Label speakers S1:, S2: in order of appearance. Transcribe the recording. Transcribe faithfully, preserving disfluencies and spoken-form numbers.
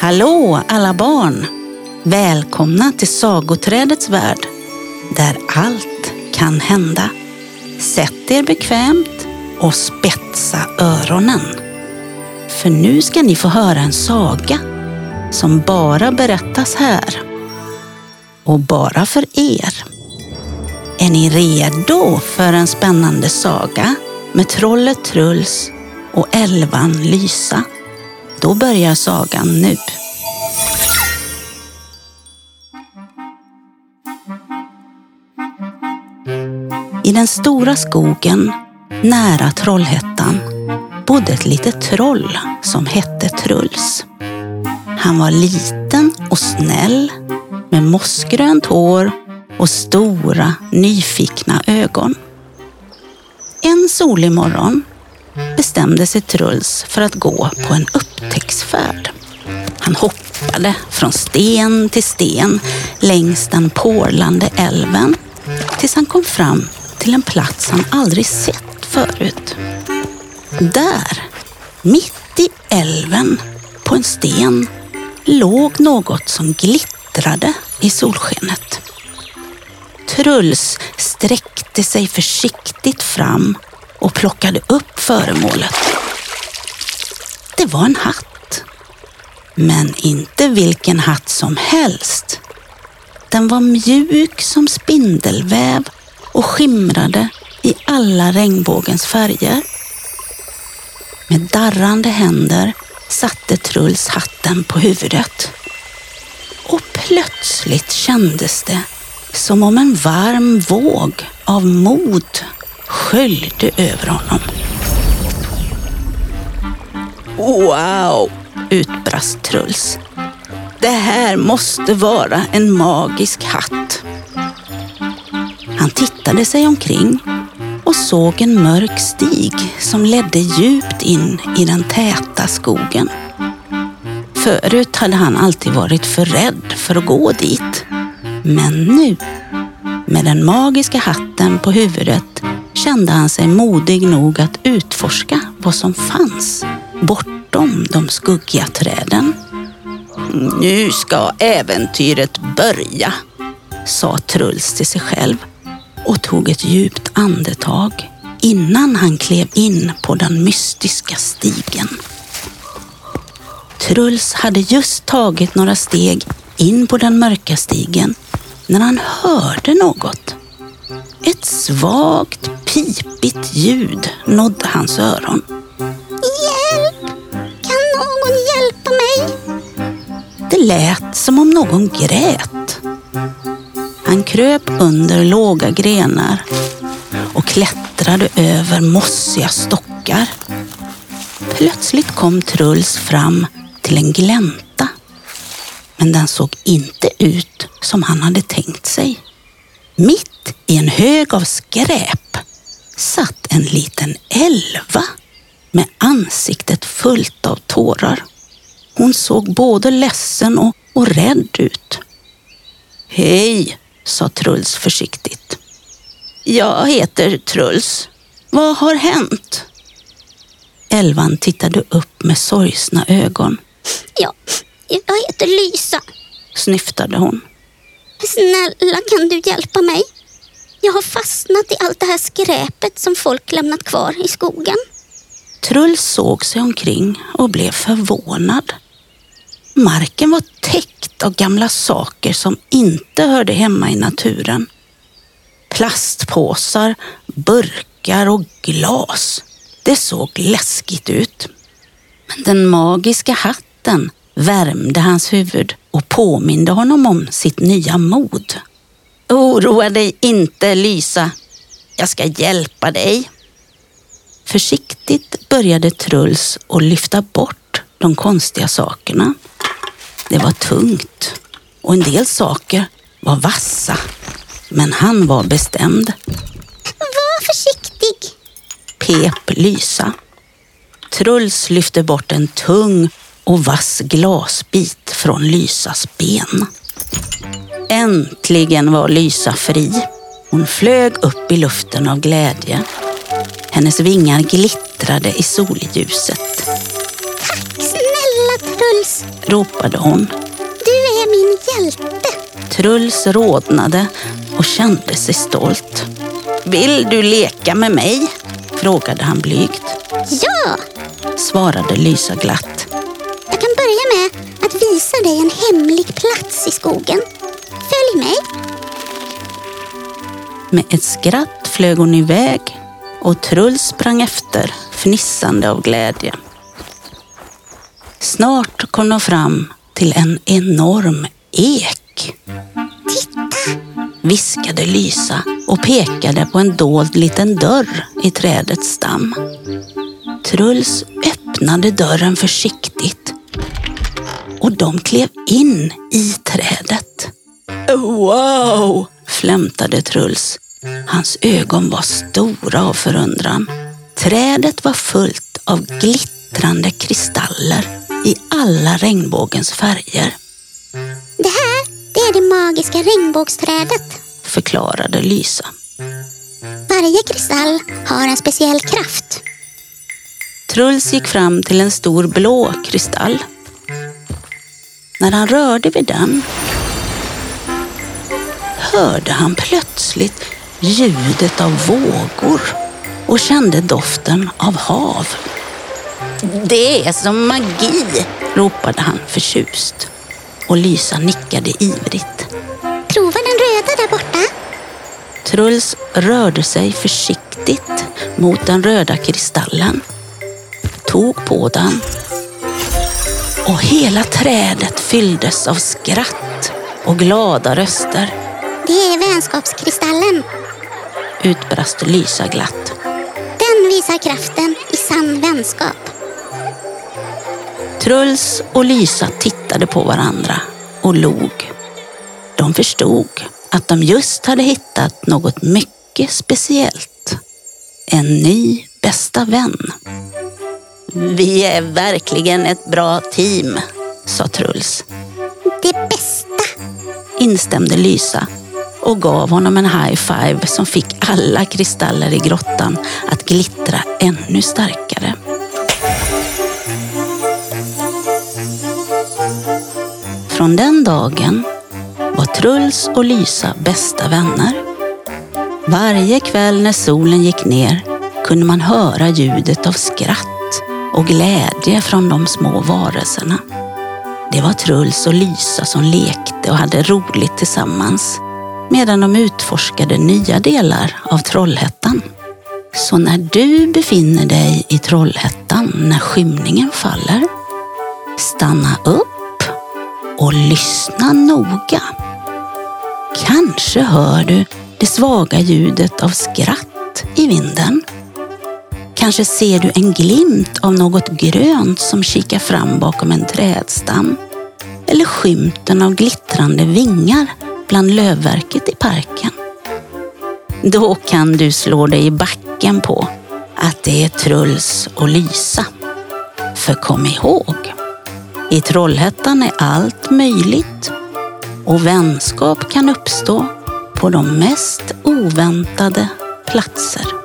S1: Hallå alla barn! Välkomna till Sagoträdets värld, där allt kan hända. Sätt er bekvämt och spetsa öronen. För nu ska ni få höra en saga som bara berättas här. Och bara för er. Är ni redo för en spännande saga med trollet Truls och älvan Lysa? Då börjar sagan nu. I den stora skogen, nära Trollhättan, bodde ett litet troll som hette Truls. Han var liten och snäll, med mossgrönt hår och stora, nyfikna ögon. En solig morgon bestämde sig Truls för att gå på en upptäcktsfärd. Han hoppade från sten till sten längs den porlande älven tills han kom fram till en plats han aldrig sett förut. Där, mitt i älven, på en sten, låg något som glittrade i solskenet. Truls sträckte sig försiktigt fram och plockade upp föremålet. Det var en hatt. Men inte vilken hatt som helst. Den var mjuk som spindelväv och skimrade i alla regnbågens färger. Med darrande händer satte Truls hatten på huvudet. Och plötsligt kändes det som om en varm våg av mod sköljde över honom. Wow, utbrast Truls. Det här måste vara en magisk hatt. Han tittade sig omkring och såg en mörk stig som ledde djupt in i den täta skogen. Förut hade han alltid varit för rädd för att gå dit. Men nu, med den magiska hatten på huvudet, kände han sig modig nog att utforska vad som fanns bortom de skuggiga träden. Nu ska äventyret börja, sa Truls till sig själv och tog ett djupt andetag innan han klev in på den mystiska stigen. Truls hade just tagit några steg in på den mörka stigen när han hörde något. Ett svagt, pipigt ljud nådde hans öron. Hjälp! Kan någon hjälpa mig? Det lät som om någon grät. Han kröp under låga grenar och klättrade över mossiga stockar. Plötsligt kom Truls fram till en glänta. Men den såg inte ut som han hade tänkt sig. Mitt i en hög av skräp satt en liten älva med ansiktet fullt av tårar. Hon såg både ledsen och, och rädd ut. Hej, sa Truls försiktigt. Jag heter Truls. Vad har hänt? Älvan tittade upp med sorgsna ögon.
S2: Ja, jag heter Lysa,
S1: snyftade hon.
S2: Snälla, kan du hjälpa mig? Jag har fastnat i allt det här skräpet som folk lämnat kvar i skogen.
S1: Truls såg sig omkring och blev förvånad. Marken var täckt av gamla saker som inte hörde hemma i naturen. Plastpåsar, burkar och glas. Det såg läskigt ut. Men den magiska hatten värmde hans huvud och påminde honom om sitt nya mod. Oroa dig inte, Lysa. Jag ska hjälpa dig. Försiktigt började Truls att lyfta bort de konstiga sakerna. Det var tungt och en del saker var vassa. Men han var bestämd.
S2: Var försiktig,
S1: pep Lysa. Truls lyfte bort en tung och vass glasbit från Lysas ben. Äntligen var Lysa fri. Hon flög upp i luften av glädje. Hennes vingar glittrade i solljuset.
S2: Tack snälla Truls. Truls,
S1: ropade hon.
S2: du är min hjälte.
S1: Truls rodnade och kände sig stolt. Vill du leka med mig? Frågade han blygt.
S2: Ja,
S1: Svarade Lysa glatt.
S2: jag kan börja med att visa dig en hemlig plats i skogen. Följ mig.
S1: Med ett skratt flög hon iväg och Truls sprang efter, fnissande av glädje. Snart kom de fram till en enorm ek.
S2: Titta,
S1: Viskade Lysa och pekade på en dold liten dörr i trädets stam. Truls öppnade dörren försiktigt och de klev in i trädet. Wow! Flämtade Truls. Hans ögon var stora av förundran. Trädet var fullt av glittrande kristaller i alla regnbågens färger.
S2: det här det är det magiska regnbågsträdet.
S1: Förklarade Lysa.
S2: Varje kristall har en speciell kraft.
S1: Truls gick fram till en stor blå kristall. När han rörde vid den hörde han plötsligt ljudet av vågor och kände doften av hav. Det är som magi, ropade han förtjust. Och Lysa nickade ivrigt.
S2: Prova den röda där borta.
S1: Truls rörde sig försiktigt mot den röda kristallen, tog på den och hela trädet fylldes av skratt och glada röster.
S2: Det är vänskapskristallen.
S1: Utbrast Lysa glatt.
S2: Den visar kraften i sann vänskap.
S1: Truls och Lysa tittade på varandra och log. De förstod att de just hade hittat något mycket speciellt. En ny bästa vän. Vi är verkligen ett bra team, sa Truls.
S2: Det bästa.
S1: Instämde Lysa och gav honom en high five som fick alla kristaller i grottan att glittra ännu starkare. Från den dagen var Truls och Lysa bästa vänner. Varje kväll när solen gick ner kunde man höra ljudet av skratt och glädje från de små varelserna. Det var Truls och Lysa som lekte och hade roligt tillsammans medan de utforskade nya delar av Trollhättan. Så när du befinner dig i Trollhättan när skymningen faller, stanna upp och lyssna noga. Kanske hör du det svaga ljudet av skratt i vinden. Kanske ser du en glimt av något grönt som kikar fram bakom en trädstam. Eller skymten av glittrande vingar bland lövverket i parken. Då kan du slå dig i backen på att det är Truls och Lysa. För kom ihåg, i Trollhättan är allt möjligt och vänskap kan uppstå på de mest oväntade platser.